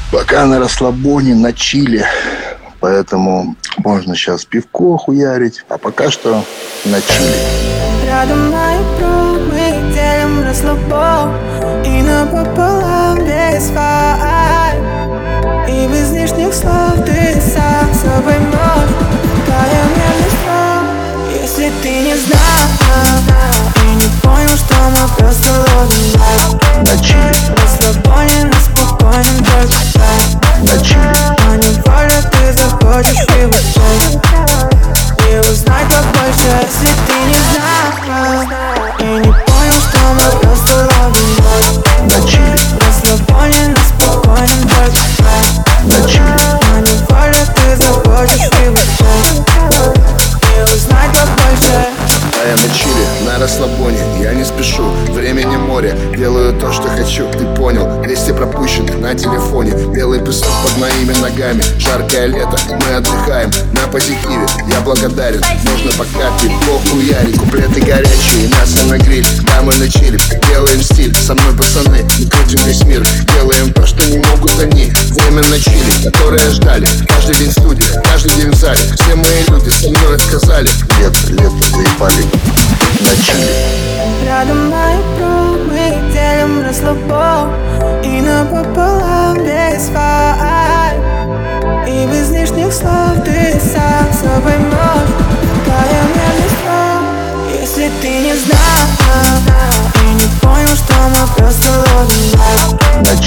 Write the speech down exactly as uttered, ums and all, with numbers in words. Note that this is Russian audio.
Пока на расслабоне, на чиле. Поэтому можно сейчас пивко хуярить, а пока что на чиле. Рядом на икру мы делим расслабон и напополам без фай. И без лишних слов ты сам собой можешь. Твоя нежность строг, если ты не знал и не понял, что мы просто ловим лайф. На чиле. Расслабоне на спокойном только так. На чиле. А неволя ты захочешь его часть. И узнать побольше, если ты не знал и не понял, что мы просто ловим лайф. На чиле. Расслабоне на спокойном только так. На чиле. А неволя ты захочешь его часть. И узнать побольше. А я на чиле, на расслабоне, я не спешу, времени море. Делаю то, что хочу, ты понял. Двести пропущенных на телефоне, белый песок под моими ногами. Жаркое лето, мы отдыхаем на позитиве, я благодарен. Нужно пока пивко хуярить, куплеты горячие, мясо на гриль. Да, мы на чиле, делаем стиль, со мной пацаны, крутим весь мир. Делаем то, что не могут они. Время на чиле, которое ждали. Каждый день в студии, каждый день в зале. Все мои люди со мной отказали. Лето, лето, заебали. На чиле. Рядом на икру мы делим расслабон и напополам без фай. И без лишних слов ты сам собой можешь. Твоя нежность строг, если ты не знал и не понял, что мы просто ловим лайф. На